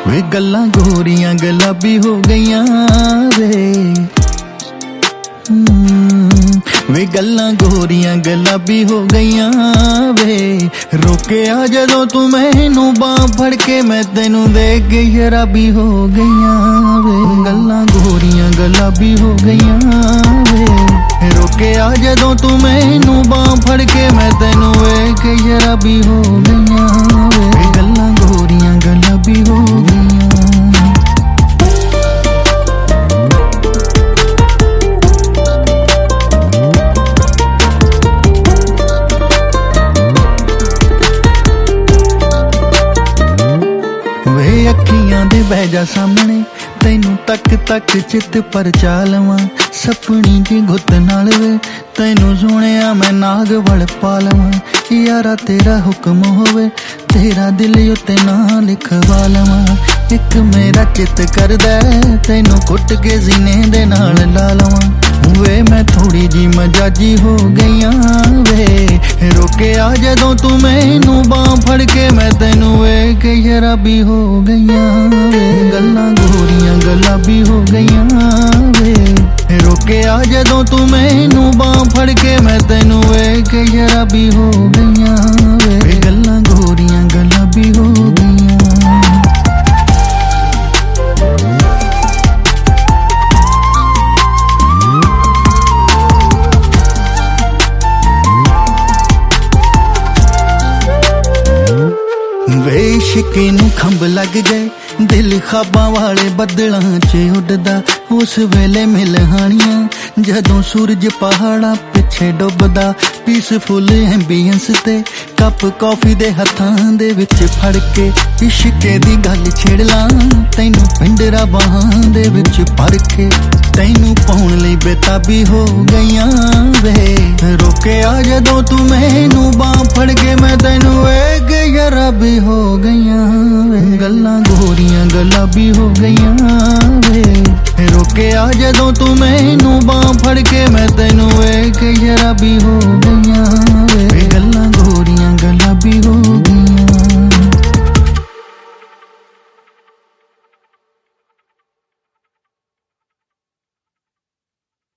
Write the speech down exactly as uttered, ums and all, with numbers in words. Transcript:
वे गल्लां गोरियां गुलाबी हो गईयां वे वे गल्लां गोरियां गुलाबी हो गईयां वे रोके आ जदों तू मैनू बांह फड़ के मैं तेनू देख के शराबी हो गईयां वे गल्लां गोरियां गुलाबी हो गईयां वे रोके आ जदों तू मैनू बांह फड़ के मैं तेनू देख के शराबी हो गईयां वे गल्लां गोरियां गुलाबी हो गईयां। अखियां दे बह जा सामने तैनू तक तक चित पर चा लवां सपनी दी गुत नाल वे तैनू सुनिया मैं नाग वल पा लवां यारा तेरा हुक्म होवे तेरा दिल उत्ते ना लिखवा लवां एक मेरा चित करदा तैनू कुट के सीने दे नाल ला लवां वे मैं थोड़ी जी मजाजी हो गईयां वे रोके आ जदों तू मैनू बांह फड़ के मैं तेनू वेख के शराबी हो गईयां वे गल्लां गोरियां गुलाबी हो गईयां वे रोके आ जदों तू मैनू बांह फड़ के मैं तेनू वेख के शराबी हो गईयां वे गल्लां गोरियां गुलाबी हो गईयां। वे इश्क नूं खंभ लग गए दिल खाबां वाले बदलां च उड़दा उस वेले मिलहानियां जदों सूरज पहाड़ां पिछे डुबदा पीसफुल एंबियंस ते कप कॉफी दे हत्थां दे विच फड़ के इश्के दी गल छेड़ लां तैनू पिंडरा बाहां दे विच भर के तैनू पाउण लई बेताबी हो गईयां वे रोके आ जदों तू मैनू बांह फड़ के मैं तैनू वेख के शराबी हो गईयां वे गल्लां गोरियां गुलाबी हो गईयां वे रोके आ जदों तू मैनू बांह फड़ के मैं तैनू वेख के शराबी हो गई।